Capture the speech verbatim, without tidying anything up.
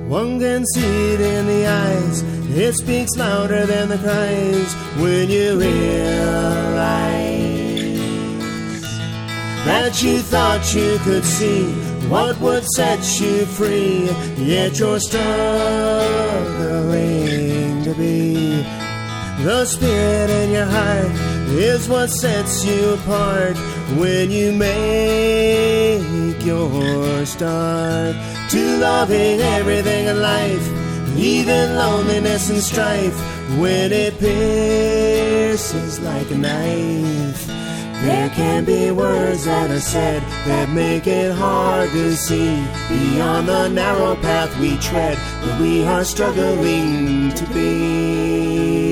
One can see it in the eyes. It speaks louder than the cries when you realize that you thought you could see what would set you free, yet you're struggling to be. The spirit in your heart is what sets you apart when you make your start to loving everything in life, even loneliness and strife, when it pierces like a knife. There can be words that are said that make it hard to see beyond the narrow path we tread, where we are struggling to be.